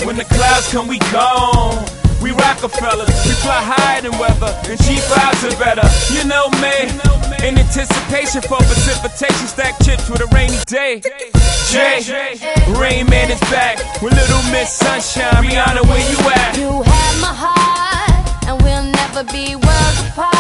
When the clouds come, we gone. We Rockefellers, we fly higher than weather, and cheap vibes are better. You know me, in anticipation for precipitation, stack chips with a rainy day. Jay, Rain Man is back with Little Miss Sunshine. Rihanna, where you at? You have my heart, and we'll never be worlds apart.